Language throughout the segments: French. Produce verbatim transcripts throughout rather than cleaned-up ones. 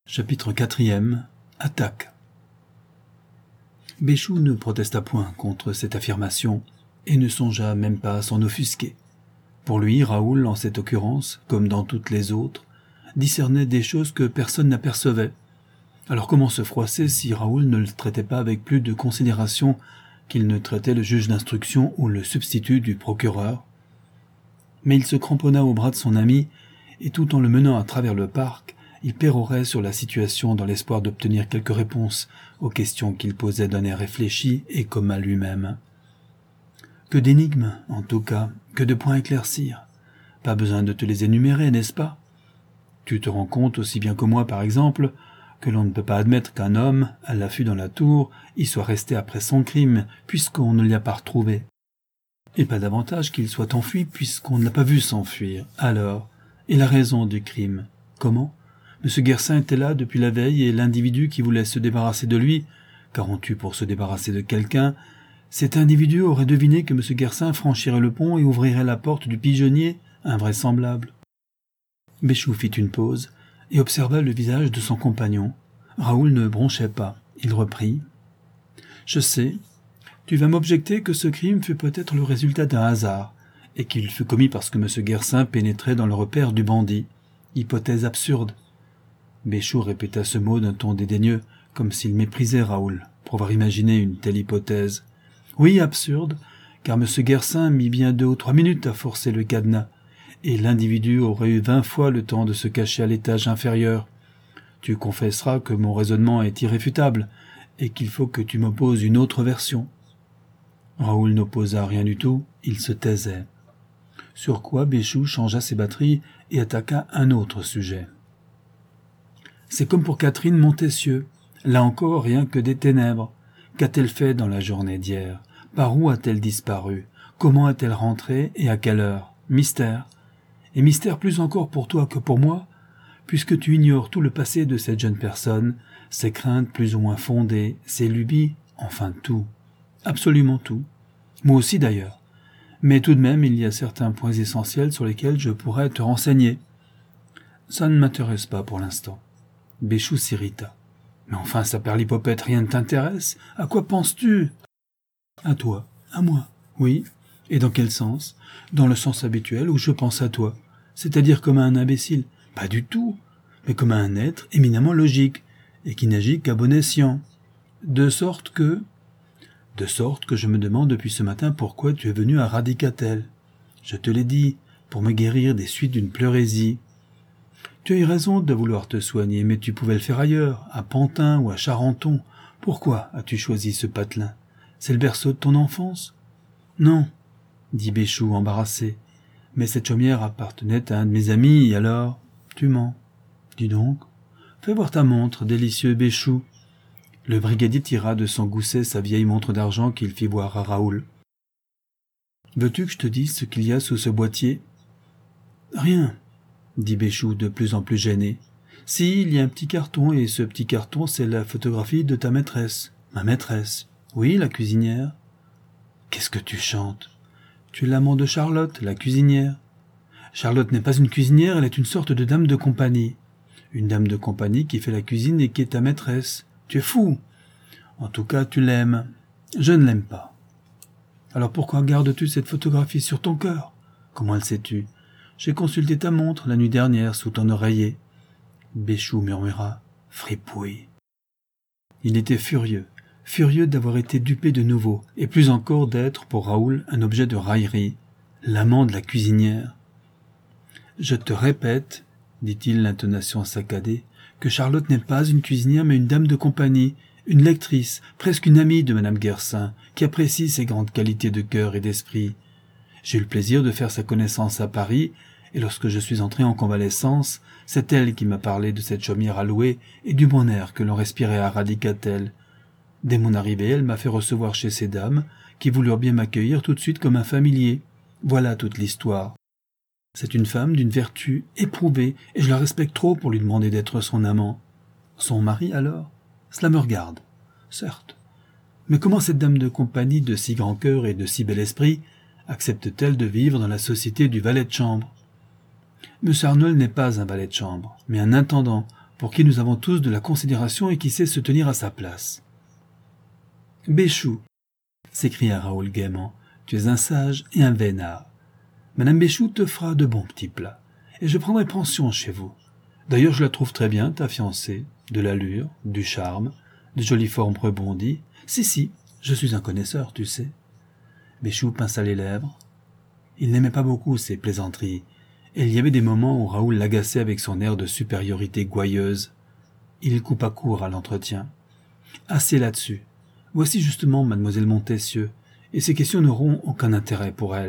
Chapitre quatrième. Attaque. Béchou ne protesta point contre cette affirmation et ne songea même pas à s'en offusquer. Pour lui, Raoul, en cette occurrence, comme dans toutes les autres, discernait des choses que personne n'apercevait. Alors comment se froisser si Raoul ne le traitait pas avec plus de considération qu'il ne traitait le juge d'instruction ou le substitut du procureur? Mais il se cramponna au bras de son ami, et tout en le menant à travers le parc, il pérorait sur la situation dans l'espoir d'obtenir quelques réponses aux questions qu'il posait d'un air réfléchi et comme à lui-même. Que d'énigmes, en tout cas, que de points à éclaircir. Pas besoin de te les énumérer, n'est-ce pas? Tu te rends compte aussi bien que moi, par exemple, que l'on ne peut pas admettre qu'un homme, à l'affût dans la tour, y soit resté après son crime, puisqu'on ne l'y a pas retrouvé. Et pas davantage qu'il soit enfui, puisqu'on ne l'a pas vu s'enfuir. Alors, et la raison du crime? Comment? Monsieur Guersin était là depuis la veille et l'individu qui voulait se débarrasser de lui, car on tue pour se débarrasser de quelqu'un, cet individu aurait deviné que Monsieur Guersin franchirait le pont et ouvrirait la porte du pigeonnier, invraisemblable. Béchou fit une pause et observa le visage de son compagnon. Raoul ne bronchait pas. Il reprit. « Je sais, tu vas m'objecter que ce crime fut peut-être le résultat d'un hasard, et qu'il fut commis parce que Monsieur Guersin pénétrait dans le repère du bandit. Hypothèse absurde. » Béchou répéta ce mot d'un ton dédaigneux, comme s'il méprisait Raoul, pour avoir imaginé une telle hypothèse. Oui, absurde, car M. Guersin mit bien deux ou trois minutes à forcer le cadenas, et l'individu aurait eu vingt fois le temps de se cacher à l'étage inférieur. Tu confesseras que mon raisonnement est irréfutable, et qu'il faut que tu m'opposes une autre version. Raoul n'opposa rien du tout, il se taisait. Sur quoi Béchou changea ses batteries et attaqua un autre sujet. C'est comme pour Catherine Montessieux. Là encore, rien que des ténèbres. Qu'a-t-elle fait dans la journée d'hier? Par où a-t-elle disparu? Comment est-elle rentrée et à quelle heure? Mystère. Et mystère plus encore pour toi que pour moi, puisque tu ignores tout le passé de cette jeune personne, ses craintes plus ou moins fondées, ses lubies, enfin tout. Absolument tout. Moi aussi d'ailleurs. Mais tout de même, il y a certains points essentiels sur lesquels je pourrais te renseigner. Ça ne m'intéresse pas pour l'instant. Béchou s'irrita. « Mais enfin, sa perlipopette, rien ne t'intéresse? À quoi penses-tu »« À toi. À moi. Oui. Et dans quel sens? Dans le sens habituel où je pense à toi. C'est-à-dire comme à un imbécile. Pas du tout. Mais comme à un être éminemment logique, et qui n'agit qu'à bon escient. De sorte que... De sorte que je me demande depuis ce matin pourquoi tu es venu à Radicatel. Je te l'ai dit, pour me guérir des suites d'une pleurésie. Tu as eu raison de vouloir te soigner, mais tu pouvais le faire ailleurs, à Pantin ou à Charenton. Pourquoi as-tu choisi ce patelin? C'est le berceau de ton enfance? Non, dit Béchou embarrassé. Mais cette chaumière appartenait à un de mes amis, et alors? Tu mens. Dis donc. Fais voir ta montre, délicieux Béchou. Le brigadier tira de son gousset sa vieille montre d'argent qu'il fit voir à Raoul. Veux-tu que je te dise ce qu'il y a sous ce boîtier? Rien, dit Béchou de plus en plus gêné. Si, il y a un petit carton, et ce petit carton, c'est la photographie de ta maîtresse. Ma maîtresse? Oui, la cuisinière. Qu'est-ce que tu chantes? Tu es l'amant de Charlotte, la cuisinière. Charlotte n'est pas une cuisinière, elle est une sorte de dame de compagnie. Une dame de compagnie qui fait la cuisine et qui est ta maîtresse. Tu es fou. En tout cas, tu l'aimes. Je ne l'aime pas. Alors pourquoi gardes-tu cette photographie sur ton cœur? Comment le sais-tu? J'ai consulté ta montre la nuit dernière sous ton oreiller. Béchou murmura « Fripouille ». Il était furieux, furieux d'avoir été dupé de nouveau, et plus encore d'être, pour Raoul, un objet de raillerie, l'amant de la cuisinière. « Je te répète, dit-il l'intonation saccadée, que Charlotte n'est pas une cuisinière mais une dame de compagnie, une lectrice, presque une amie de Madame Guersin, qui apprécie ses grandes qualités de cœur et d'esprit. J'ai eu le plaisir de faire sa connaissance à Paris, et lorsque je suis entré en convalescence, c'est elle qui m'a parlé de cette chaumière à louer et du bon air que l'on respirait à Radicatel. Dès mon arrivée, elle m'a fait recevoir chez ces dames, qui voulurent bien m'accueillir tout de suite comme un familier. Voilà toute l'histoire. C'est une femme d'une vertu éprouvée, et je la respecte trop pour lui demander d'être son amant. Son mari, alors? Cela me regarde. Certes. Mais comment cette dame de compagnie de si grand cœur et de si bel esprit accepte-t-elle de vivre dans la société du valet de chambre? Monsieur Arnold n'est pas un valet de chambre, mais un intendant, pour qui nous avons tous de la considération et qui sait se tenir à sa place. »« Béchou, » s'écria Raoul gaiement, « tu es un sage et un vénard. Madame Béchou te fera de bons petits plats, et je prendrai pension chez vous. D'ailleurs, je la trouve très bien, ta fiancée, de l'allure, du charme, de jolies formes rebondies. Si, si, je suis un connaisseur, tu sais. » Béchou pinça les lèvres. Il n'aimait pas beaucoup ces plaisanteries, et il y avait des moments où Raoul l'agaçait avec son air de supériorité gouailleuse. Il coupa court à l'entretien. « Assez là-dessus. Voici justement mademoiselle Montessieux, et ces questions n'auront aucun intérêt pour elle. »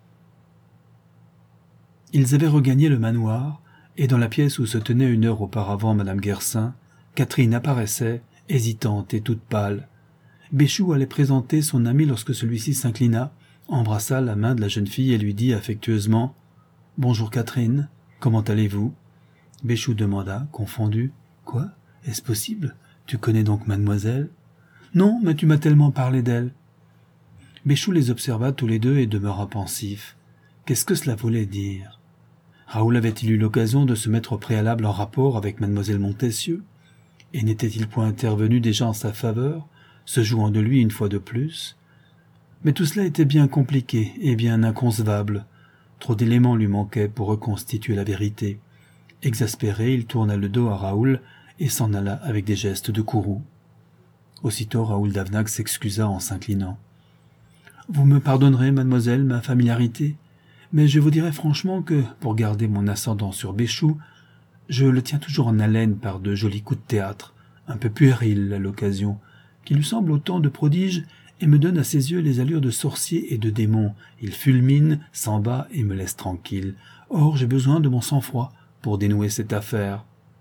Ils avaient regagné le manoir, et dans la pièce où se tenait une heure auparavant madame Guersin, Catherine apparaissait, hésitante et toute pâle. Béchou allait présenter son ami lorsque celui-ci s'inclina, embrassa la main de la jeune fille et lui dit affectueusement « Bonjour Catherine, comment allez-vous » Béchou demanda, confondu « Quoi? Est-ce possible? Tu connais donc mademoiselle ?»« Non, mais tu m'as tellement parlé d'elle. » Béchou les observa tous les deux et demeura pensif. Qu'est-ce que cela voulait dire? Raoul avait-il eu l'occasion de se mettre au préalable en rapport avec mademoiselle Montessieux? Et n'était-il point intervenu déjà en sa faveur, se jouant de lui une fois de plus? Mais tout cela était bien compliqué et bien inconcevable. Trop d'éléments lui manquaient pour reconstituer la vérité. Exaspéré, il tourna le dos à Raoul et s'en alla avec des gestes de courroux. Aussitôt Raoul d'Avnac s'excusa en s'inclinant. « Vous me pardonnerez, mademoiselle, ma familiarité, mais je vous dirai franchement que, pour garder mon ascendant sur Béchou, je le tiens toujours en haleine par de jolis coups de théâtre, un peu puérils à l'occasion, qui lui semblent autant de prodiges et me donnent à ses yeux les allures de sorcier et de démon. Il fulmine, s'en bat et me laisse tranquille. Or, j'ai besoin de mon sang-froid pour dénouer cette affaire. »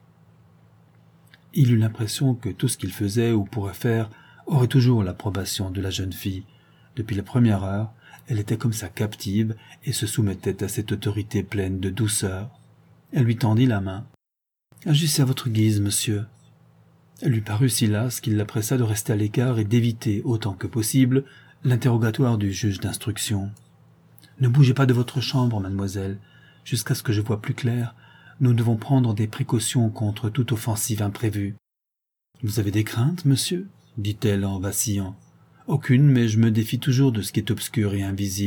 Il eut l'impression que tout ce qu'il faisait ou pourrait faire aurait toujours l'approbation de la jeune fille. Depuis la première heure, elle était comme sa captive et se soumettait à cette autorité pleine de douceur. Elle lui tendit la main. « Agissez à votre guise, monsieur. » Elle lui parut si lasse qu'il la pressa de rester à l'écart et d'éviter, autant que possible, l'interrogatoire du juge d'instruction. « Ne bougez pas de votre chambre, mademoiselle. Jusqu'à ce que je voie plus clair, nous devons prendre des précautions contre toute offensive imprévue. »« Vous avez des craintes, monsieur ?» dit-elle en vacillant. « Aucune, mais je me défie toujours de ce qui est obscur et invisible. »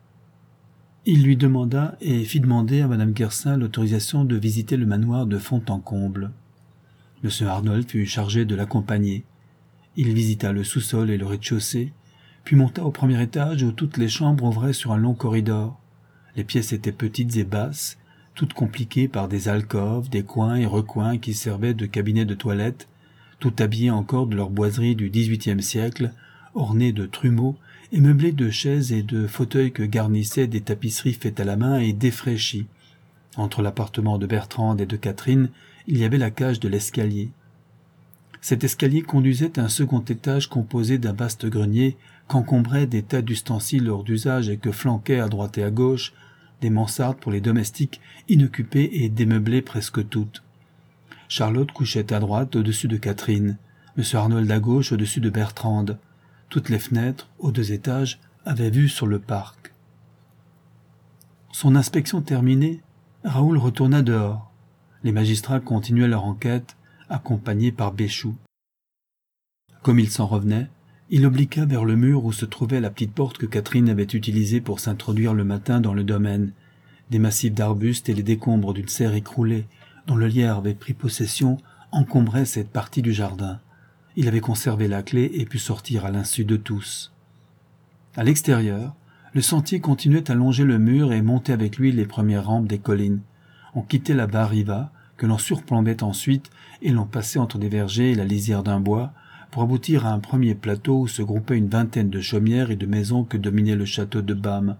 Il lui demanda et fit demander à madame Guersin l'autorisation de visiter le manoir de fond en comble. Monsieur Arnold fut chargé de l'accompagner. Il visita le sous-sol et le rez-de-chaussée, puis monta au premier étage où toutes les chambres ouvraient sur un long corridor. Les pièces étaient petites et basses, toutes compliquées par des alcôves, des coins et recoins qui servaient de cabinets de toilette, toutes habillées encore de leur boiserie du dix-huitième siècle, ornées de trumeaux et meublées de chaises et de fauteuils que garnissaient des tapisseries faites à la main et défraîchies. Entre l'appartement de Bertrande et de Catherine, il y avait la cage de l'escalier. Cet escalier conduisait à un second étage composé d'un vaste grenier qu'encombraient des tas d'ustensiles hors d'usage et que flanquaient à droite et à gauche des mansardes pour les domestiques inoccupées et démeublées presque toutes. Charlotte couchait à droite au-dessus de Catherine, M. Arnold à gauche au-dessus de Bertrande. Toutes les fenêtres, aux deux étages, avaient vue sur le parc. Son inspection terminée, Raoul retourna dehors. Les magistrats continuaient leur enquête, accompagnés par Béchou. Comme il s'en revenait, il obliqua vers le mur où se trouvait la petite porte que Catherine avait utilisée pour s'introduire le matin dans le domaine. Des massifs d'arbustes et les décombres d'une serre écroulée, dont le lierre avait pris possession, encombraient cette partie du jardin. Il avait conservé la clé et pu sortir à l'insu de tous. À l'extérieur, le sentier continuait à longer le mur et monter avec lui les premières rampes des collines. On quittait la bas-riva, que l'on surplombait ensuite, et l'on passait entre des vergers et la lisière d'un bois, pour aboutir à un premier plateau où se groupaient une vingtaine de chaumières et de maisons que dominait le château de Bam.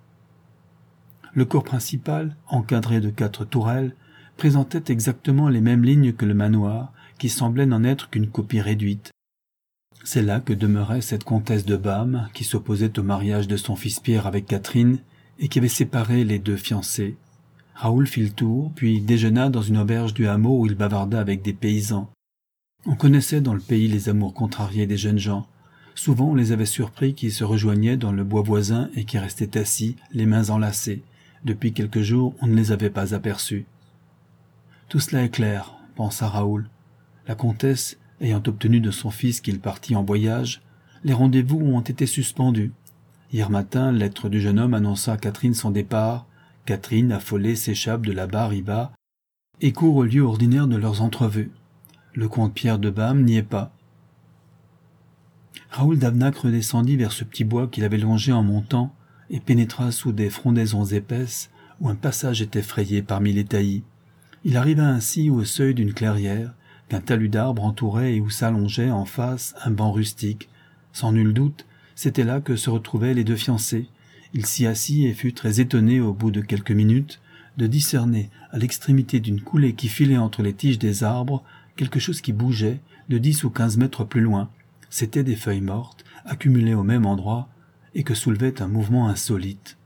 Le corps principal, encadré de quatre tourelles, présentait exactement les mêmes lignes que le manoir, qui semblait n'en être qu'une copie réduite. C'est là que demeurait cette comtesse de Bam, qui s'opposait au mariage de son fils Pierre avec Catherine, et qui avait séparé les deux fiancés. Raoul fit le tour, puis déjeuna dans une auberge du hameau où il bavarda avec des paysans. On connaissait dans le pays les amours contrariés des jeunes gens. Souvent on les avait surpris qui se rejoignaient dans le bois voisin et qui restaient assis, les mains enlacées. Depuis quelques jours, on ne les avait pas aperçus. « Tout cela est clair, pensa Raoul. La comtesse, ayant obtenu de son fils qu'il partît en voyage, les rendez-vous ont été suspendus. Hier matin, lettre du jeune homme annonça à Catherine son départ. Catherine, affolée, s'échappe de là-bas, riba, et court au lieu ordinaire de leurs entrevues. Le comte Pierre de Bam n'y est pas. Raoul d'Avnac redescendit vers ce petit bois qu'il avait longé en montant et pénétra sous des frondaisons épaisses où un passage était frayé parmi les taillis. Il arriva ainsi au seuil d'une clairière qu'un talus d'arbres entourait et où s'allongeait en face un banc rustique. Sans nul doute, c'était là que se retrouvaient les deux fiancés. Il s'y assit et fut très étonné au bout de quelques minutes de discerner à l'extrémité d'une coulée qui filait entre les tiges des arbres quelque chose qui bougeait de dix ou quinze mètres plus loin. C'étaient des feuilles mortes, accumulées au même endroit, et que soulevait un mouvement insolite.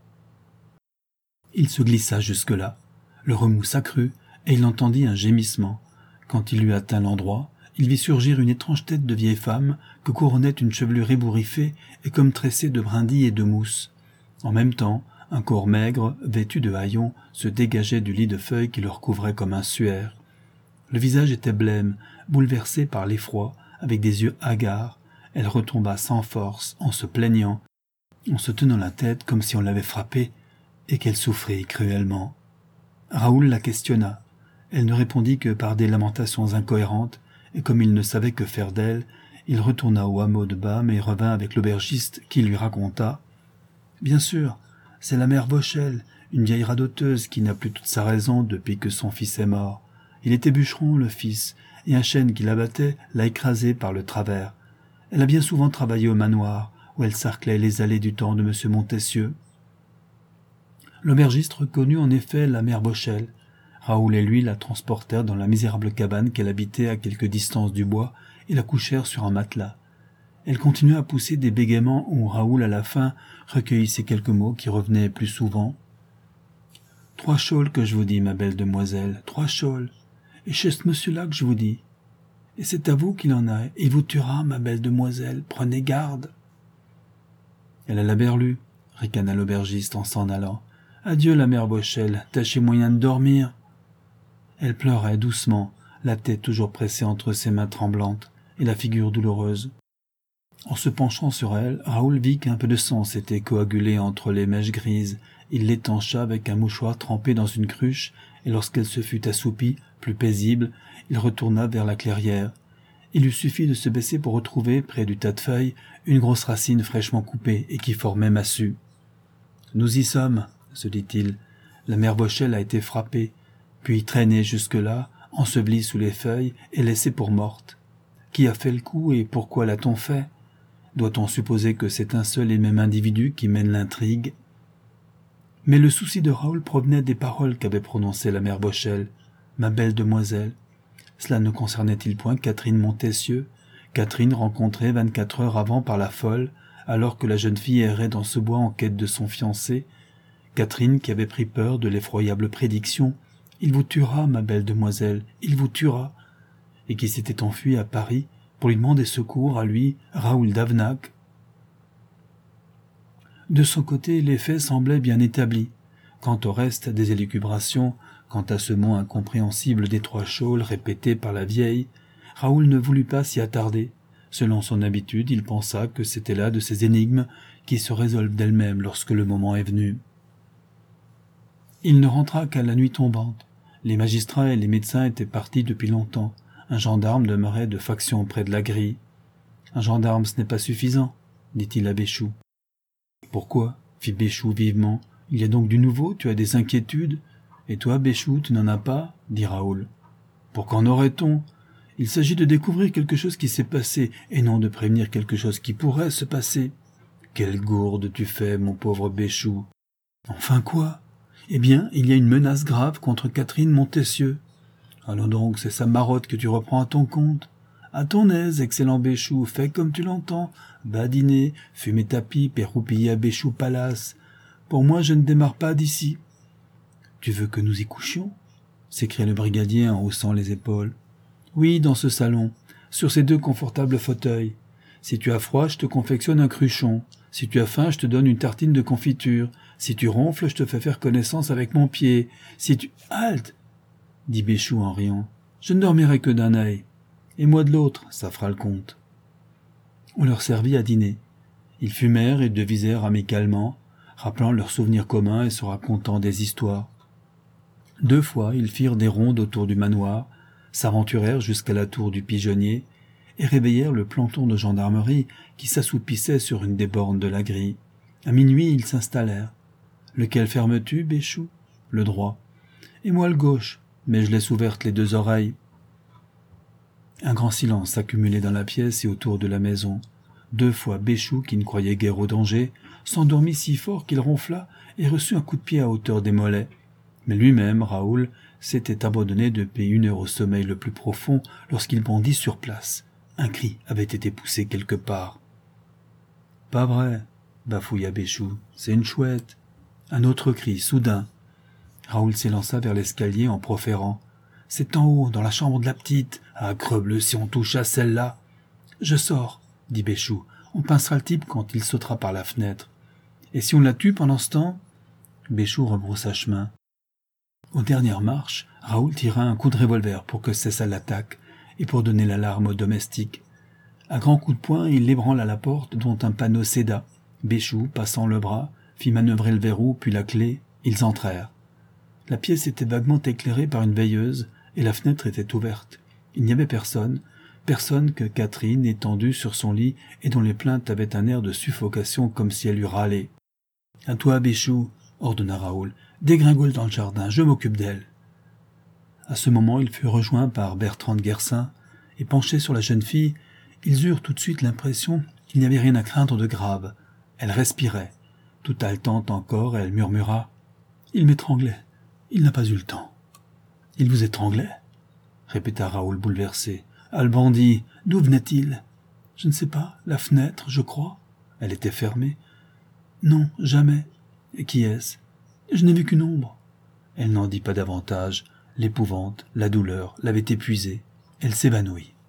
Il se glissa jusque-là. Le remous s'accrut, et il entendit un gémissement. Quand il eut atteint l'endroit, il vit surgir une étrange tête de vieille femme que couronnait une chevelure ébouriffée et comme tressée de brindilles et de mousse. En même temps, un corps maigre, vêtu de haillons, se dégageait du lit de feuilles qui le recouvrait comme un suaire. Le visage était blême, bouleversé par l'effroi, avec des yeux hagards. Elle retomba sans force, en se plaignant, en se tenant la tête comme si on l'avait frappée, et qu'elle souffrait cruellement. Raoul la questionna. Elle ne répondit que par des lamentations incohérentes, et comme il ne savait que faire d'elle, il retourna au hameau de Bam et revint avec l'aubergiste qui lui raconta. « Bien sûr, c'est la mère Vauchel, une vieille radoteuse qui n'a plus toute sa raison depuis que son fils est mort. Il était bûcheron, le fils, et un chêne qui l'abattait l'a écrasé par le travers. Elle a bien souvent travaillé au manoir, où elle sarclait les allées du temps de M. Montessieux. » L'aubergiste reconnut en effet la mère Vauchel. Raoul et lui la transportèrent dans la misérable cabane qu'elle habitait à quelque distance du bois et la couchèrent sur un matelas. Elle continua à pousser des bégaiements où Raoul, à la fin, recueillit ces quelques mots qui revenaient plus souvent. « Trois chaules que je vous dis, ma belle demoiselle, trois chaules. Et chez ce monsieur-là que je vous dis. Et c'est à vous qu'il en a. Il vous tuera, ma belle demoiselle. Prenez garde. » Elle a la berlue, ricana l'aubergiste en s'en allant. « Adieu, la mère Vauchel. Tâchez moyen de dormir. » Elle pleurait doucement, la tête toujours pressée entre ses mains tremblantes, et la figure douloureuse. En se penchant sur elle, Raoul vit qu'un peu de sang s'était coagulé entre les mèches grises. Il l'étancha avec un mouchoir trempé dans une cruche, et lorsqu'elle se fut assoupie, plus paisible, il retourna vers la clairière. Il lui suffit de se baisser pour retrouver, près du tas de feuilles, une grosse racine fraîchement coupée et qui formait massue. « Nous y sommes, » se dit-il. La mère Vauchel a été frappée, puis traînée jusque-là, ensevelie sous les feuilles et laissée pour morte. Qui a fait le coup et pourquoi l'a-t-on fait? Doit-on supposer que c'est un seul et même individu qui mène l'intrigue? Mais le souci de Raoul provenait des paroles qu'avait prononcées la mère Vauchel. « Ma belle demoiselle ». Cela ne concernait-il point Catherine Montessieux, Catherine rencontrée vingt-quatre heures avant par la folle, alors que la jeune fille errait dans ce bois en quête de son fiancé, Catherine qui avait pris peur de l'effroyable prédiction « Il vous tuera, ma belle demoiselle, il vous tuera », et qui s'était enfuie à Paris pour lui demander secours à lui, Raoul d'Avnac. De son côté, les faits semblaient bien établis. Quant au reste des élucubrations, quant à ce mot incompréhensible des trois chaules répété par la vieille, Raoul ne voulut pas s'y attarder. Selon son habitude, il pensa que c'était là de ces énigmes qui se résolvent d'elles-mêmes lorsque le moment est venu. Il ne rentra qu'à la nuit tombante. Les magistrats et les médecins étaient partis depuis longtemps. Un gendarme demeurait de faction près de la grille. « Un gendarme, ce n'est pas suffisant, » dit-il à Béchou. « Pourquoi ?» fit Béchou vivement. « Il y a donc du nouveau, tu as des inquiétudes ? Et toi, Béchou, tu n'en as pas ?» dit Raoul. « Pour qu'en aurait-on ? Il s'agit de découvrir quelque chose qui s'est passé, et non de prévenir quelque chose qui pourrait se passer. » « Quelle gourde tu fais, mon pauvre Béchou !»« Enfin quoi ? Eh bien, il y a une menace grave contre Catherine Montessieux. »« Allons donc, c'est sa marotte que tu reprends à ton compte. À ton aise, excellent Béchou, fais comme tu l'entends. Badiner, fumer ta pipe et roupiller à Béchou Palace. Pour moi, je ne démarre pas d'ici. »« Tu veux que nous y couchions ?» s'écria le brigadier en haussant les épaules. « Oui, dans ce salon, sur ces deux confortables fauteuils. Si tu as froid, je te confectionne un cruchon. Si tu as faim, je te donne une tartine de confiture. Si tu ronfles, je te fais faire connaissance avec mon pied. Si tu... » « Halte !» dit Béchou en riant. Je ne dormirai que d'un œil, et moi de l'autre, ça fera le compte. » On leur servit à dîner. Ils fumèrent et devisèrent amicalement, rappelant leurs souvenirs communs et se racontant des histoires. Deux fois, ils firent des rondes autour du manoir, s'aventurèrent jusqu'à la tour du pigeonnier et réveillèrent le planton de gendarmerie qui s'assoupissait sur une des bornes de la grille. À minuit, ils s'installèrent. « Lequel fermes-tu, Béchou ?»« Le droit. »« Et moi le gauche, mais je laisse ouvertes les deux oreilles. » Un grand silence s'accumulait dans la pièce et autour de la maison. Deux fois, Béchou, qui ne croyait guère au danger, s'endormit si fort qu'il ronfla et reçut un coup de pied à hauteur des mollets. Mais lui-même, Raoul, s'était abandonné depuis une heure au sommeil le plus profond lorsqu'il bondit sur place. Un cri avait été poussé quelque part. « Pas vrai !» bafouilla Béchou. « C'est une chouette !» Un autre cri, soudain. Raoul s'élança vers l'escalier en proférant. « C'est en haut, dans la chambre de la petite. Ah, crebleu, si on touche à celle-là !»« Je sors !» dit Béchou. « On pincera le type quand il sautera par la fenêtre. »« Et si on la tue pendant ce temps ?» Béchou rebroussa chemin. Aux dernières marches, Raoul tira un coup de revolver pour que cessât l'attaque et pour donner l'alarme aux domestiques. À grands coups de poing, il l'ébranla la porte dont un panneau céda. Béchou, passant le bras, fit manœuvrer le verrou puis la clé. Ils entrèrent. La pièce était vaguement éclairée par une veilleuse et la fenêtre était ouverte. Il n'y avait personne, personne que Catherine, étendue sur son lit et dont les plaintes avaient un air de suffocation comme si elle eût râlé. « À toi, Béchou !» ordonna Raoul. « Dégringole dans le jardin, je m'occupe d'elle. » À ce moment, il fut rejoint par Bertrand de Guersin, et penchés sur la jeune fille, ils eurent tout de suite l'impression qu'il n'y avait rien à craindre de grave. Elle respirait. Tout haletante encore, elle murmura « Il m'étranglait. Il n'a pas eu le temps. »« Il vous étranglait ?» répéta Raoul bouleversé. « Ah, le bandit, d'où venait-il ?»« Je ne sais pas. La fenêtre, je crois. » Elle était fermée. « Non, jamais. Et qui est-ce ? Je n'ai vu qu'une ombre. » Elle n'en dit pas davantage. L'épouvante, la douleur l'avaient épuisée. Elle s'évanouit.